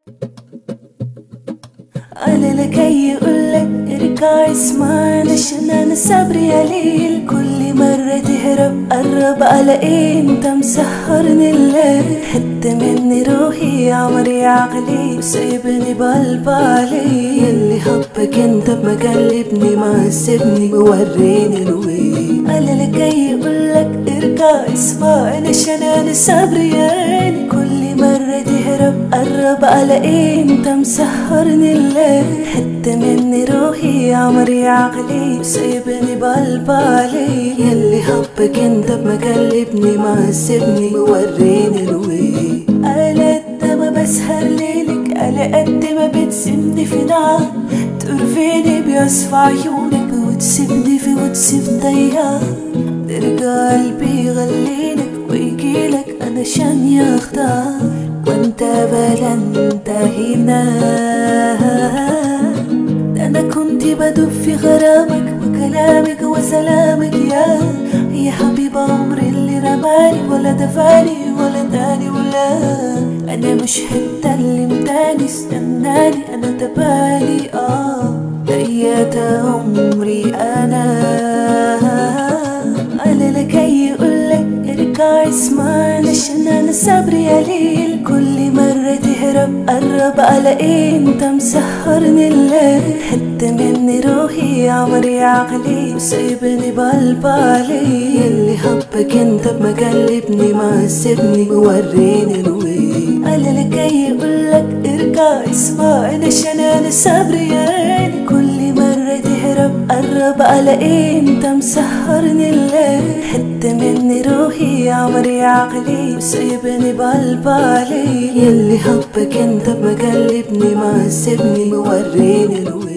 انا لكي يقولك ارجع اسمعني عشان انا صبري قليل. كل مرة تهرب قرب الاقي انت مسهرني الليل. حتة مني روحي يا عمري يا عقلي وسايبني بقلب علي. يلي حبك انت بمقلبني ما سيبني موريني الويل. انا لكي يقولك ارجع اسمعني عشان انا صبري قليل. كل مرة تهرب قرب الاقي انت مسهرني الليل. حتة مني روحي يا عمري يا عقلي وسايبني بقلب علي. يلي حبك انت بمقلبني ما سيبني موريني الويل. على قد ما بسهر ليلك على قد ما بتسيبني في نار. تقرفيني بيصفى عيونك وتسيبني في وتسيب ضياع. ترجع قلبي يغليلك ويجيلك انا شان يختار. وانت بلا انت هنا انا كنت بدب في غرامك وكلامك وسلامك يا حبيب عمري اللي رماني ولا دفاني ولا داني ولا. انا مش حتى اللي مداني استناني انا تبالي ضيعت عمري انا لكي يقولك ارجع اسمعني عشان انا صبري قليل. كل مرة تهرب قرب الاقي انت مسهرني الليل. حتة مني روحي يا عمري يا عقلي وسايبني بقلب علي. يلي حبك انت بمقلبني ما سيبني موريني الويل. انا لكي يقولك ارجع اسمعني عشان انا صبري قليل. كل مرة تهرب قرب الاقي انت مسهرني الليل. حتة مني روحي يا عمري يا عقلي وسايبني بقلب علي. يلي حبك انت بمقلبني ما سيبني موريني الويل.